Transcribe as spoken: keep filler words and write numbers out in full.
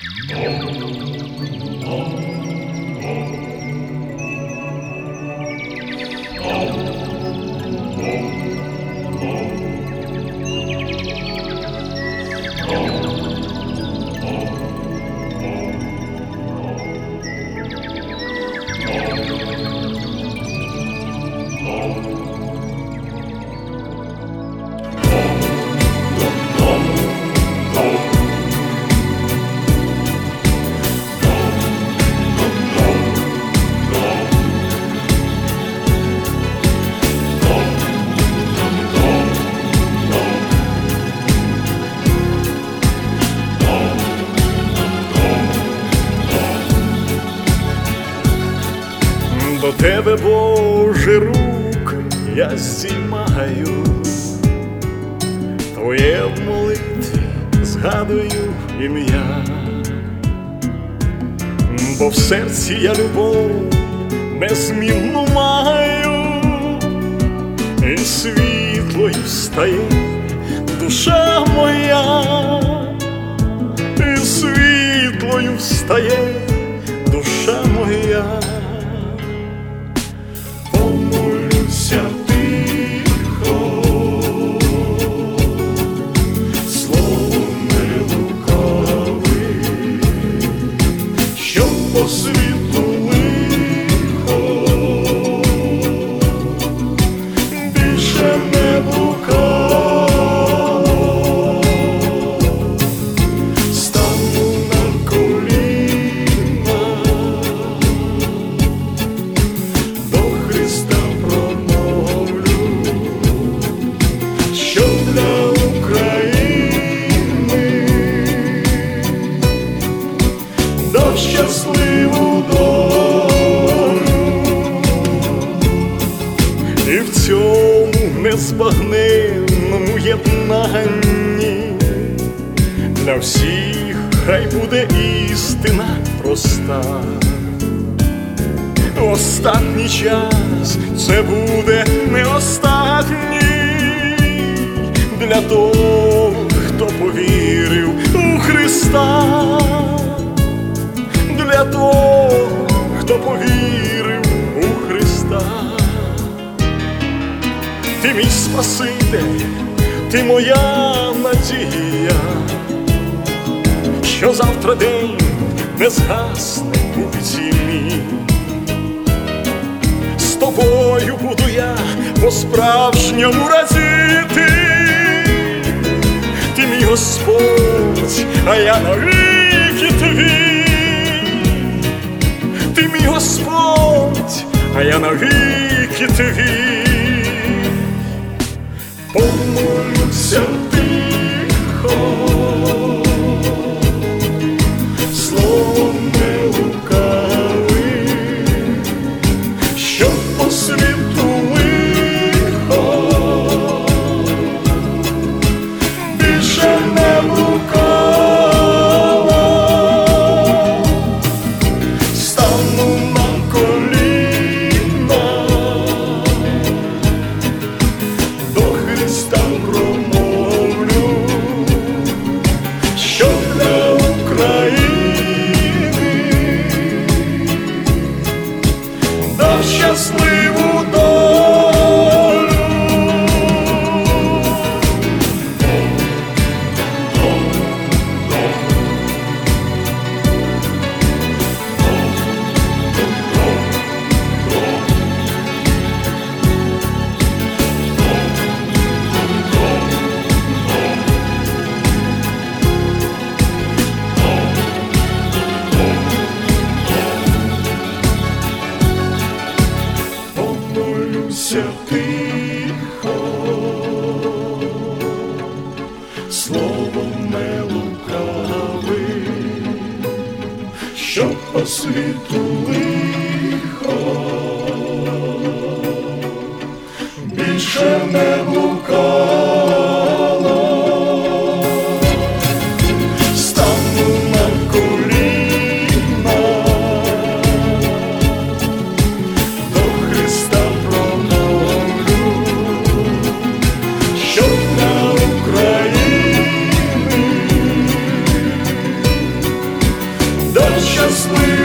До тебе, Боже, рук я здіймаю, Твоє в молитві згадую ім'я, бо в серці я любов незмінну маю, і світлою стає душа моя, і світлою стає душа моя. Помолюся тихо, словом не лукавим, щоб по світу лихо більше не блукало. Стану на коліна, до Христа промовлю, що для України дав щасливу долю, і в цьому незбагненному єднанні для всіх хай буде істина проста. Останній час це буде не останній для того, хто повірив у Христа, для того, хто повірив у Христа. Ти мій Спаситель, ти моя надія, що завтра день не згасне у тьмі. З тобою буду я по-справжньому радіти. Ти мій Господь, а я навіки твій. Ти мій Господь, а я навіки твій. Помолюся тихо, словом не лукавим, щоб по світу лихо більше не блукало. Стану на коліна, до Христа промовлю, що для України дав щасливу долю. Помолюся тихо, словом не лукавим, щоб по світу лихо більше не блукало. Стану на коліна, до Христа промовлю, що для України весни.